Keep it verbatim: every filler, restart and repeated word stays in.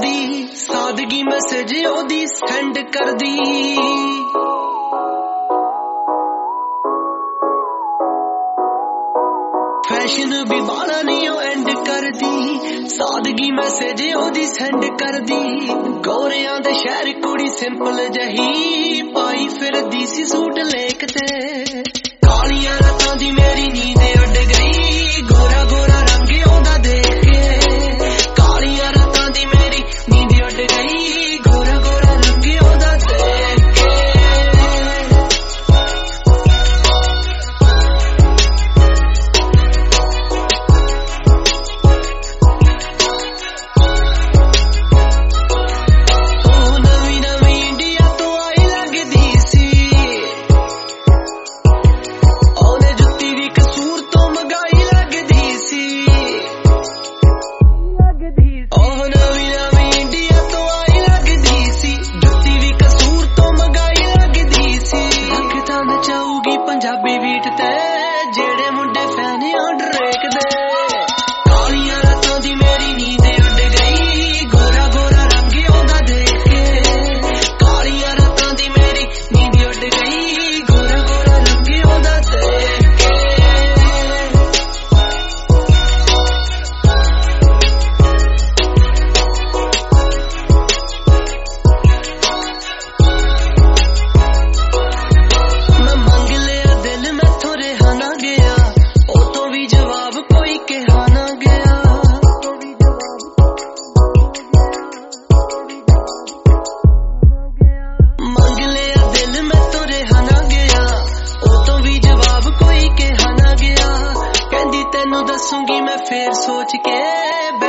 दी सादगी मैसेज ओदी सेंड कर दी फैशन भी बाला नहीं ओ एंड कर दी सादगी मैसेज ओदी सेंड कर दी गोरियां दे शहर कुड़ी सिंपल जही पाई फिर दी सी सूट लेक ते कालियां रातां दी मेरी नींद उड़ गई गोरा गोरा रंग ओंदा देख के कालियां रातां दी मेरी नींद उड़ गई गोरा गोरा रंग ओंदा देख के पंजाबी बीट ते जेड़े मुंडे फैन ड्रेक दे कालियां रातां दी मेरी नींद उड़ गई गोरा गोरा रंग ओंदा देख के कालियां रातां दी मेरी नींद उड़ गई गोरा गोरा रंग ओंदा देख के मैं मंग लिया दिल मैं थोड़े हाना गया ओ तो भी जवाब कोई कहा ना गया मंग लिया दिल मैं थोड़े हाना गया ओ तो भी जवाब कोई कहा ना गया कहंदी तेनू दसूंगी मैं फिर सोच के